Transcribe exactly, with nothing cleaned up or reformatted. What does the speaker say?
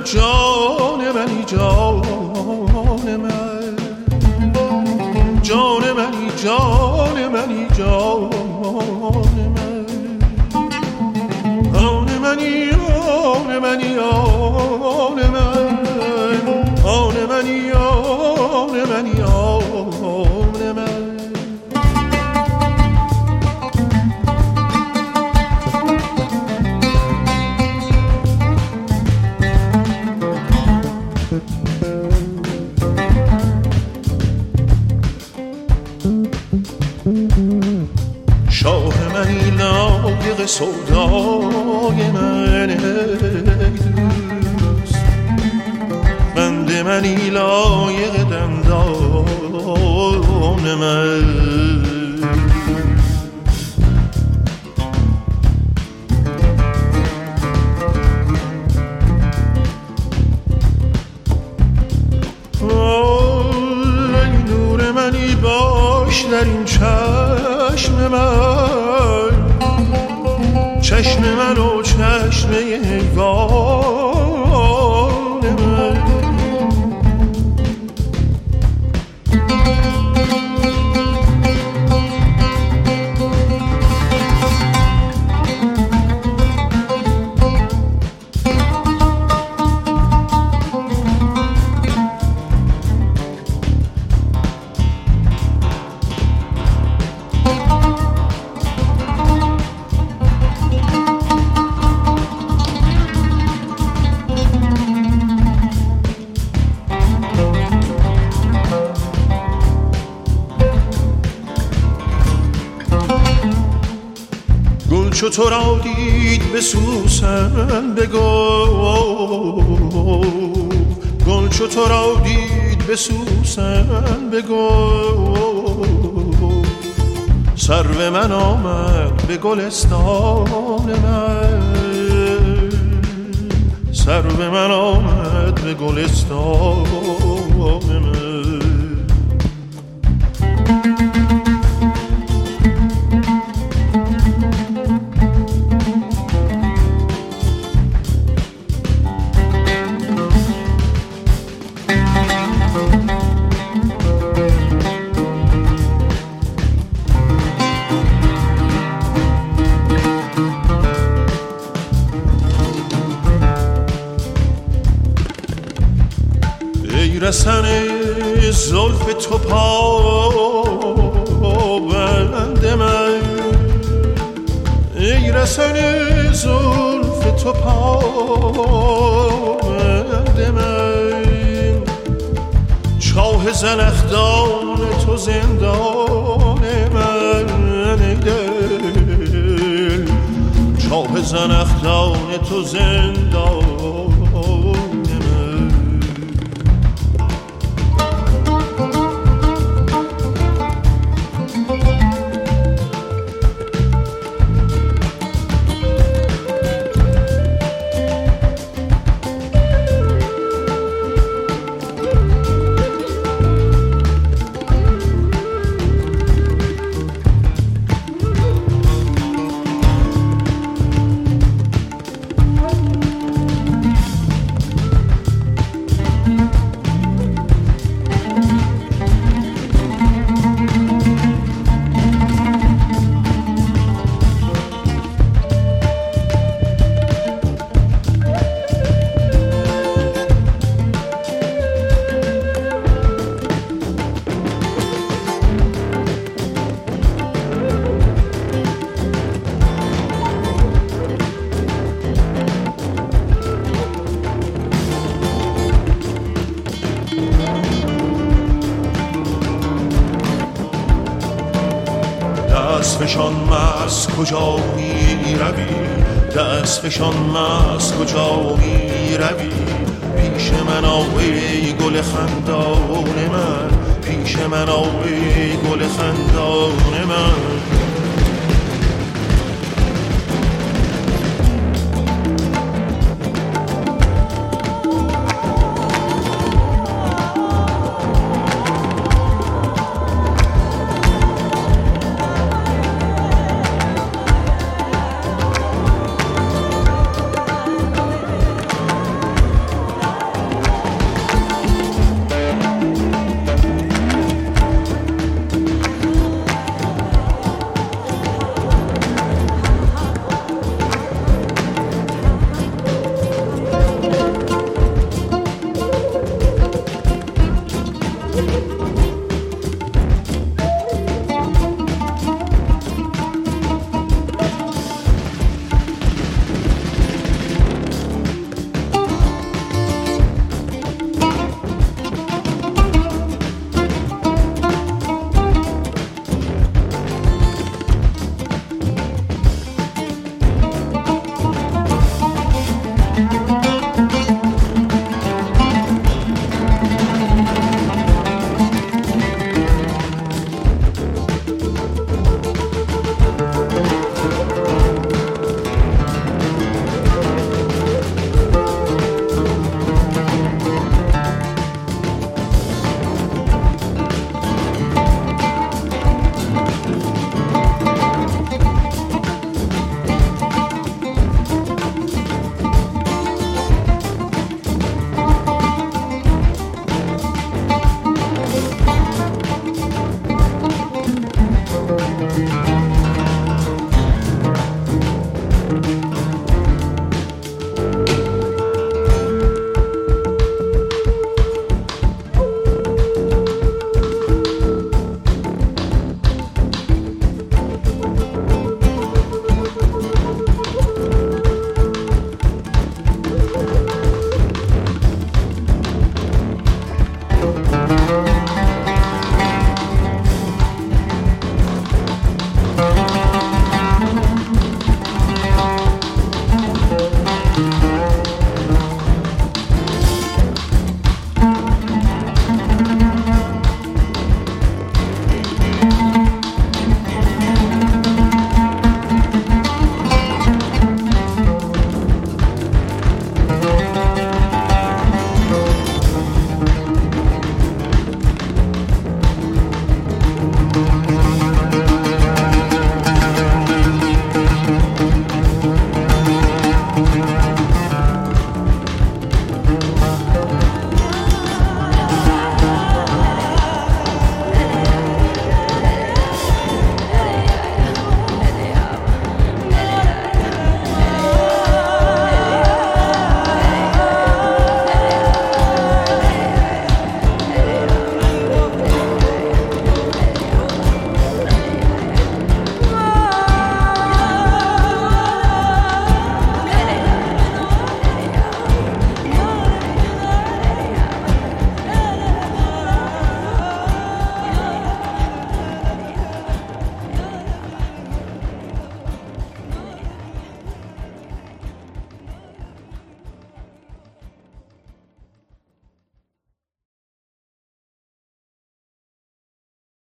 جان منی جان من، جان منی جان منی جان من، آن منی آن منی آن من، آن منی آن منی آن من. شاه منی لایق سودای من دوست، بند منی لایق دندان من. ای نور منی باش در این چشم من، چشم من و چشم حیوان من. چو تو را دید به سوسن بگو، گل چو تو را دید به سوسن بگو، سرو من آمد به گلستان من، سرو من آمد به گلستان من. رسن زلف تو پابند من، ای رسن زلف تو پابند من، چاه زنخدان تو زندان من، ای دل چاه زنخدان تو زندان. دست فشان مست کجا می روی، دست فشان مست کجا می روی، پیش من آو ای گل خندان من، پیش من آو ای گل خندان من.